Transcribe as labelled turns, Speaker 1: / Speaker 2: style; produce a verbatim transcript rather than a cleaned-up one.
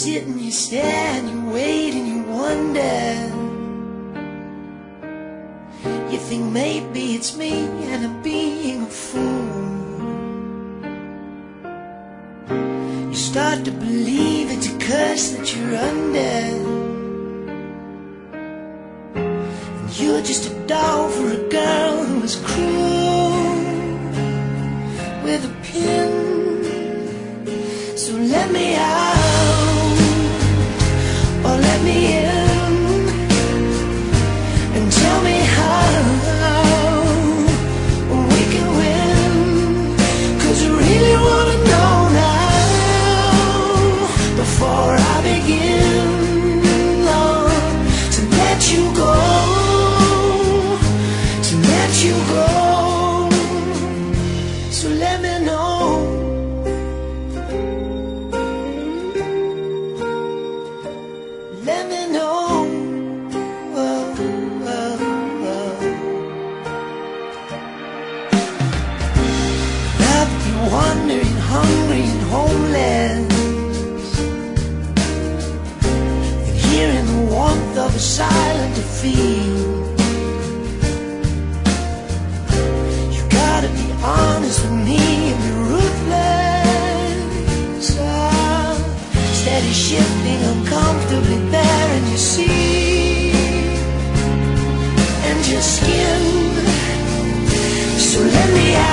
Speaker 1: sit and you stare and you wait and you wonder. You think maybe it's me and I'm being a fool. You start to believe it's a curse that you're under, and you're just a doll for a girl who was cruel with a pin. So let me out, or let me in, and tell me how we can win. 'Cause I really wanna know now, before I begin, Lord, to let you go, to let you go. So let me know. Let me know. Oh, oh, oh. Love you wandering, hungry and homeless, and hearing the warmth of a silent defeat. You gotta be honest with me and be ruthless. Oh, steady shifting uncomfortably there in your seat and your skin. So let me out.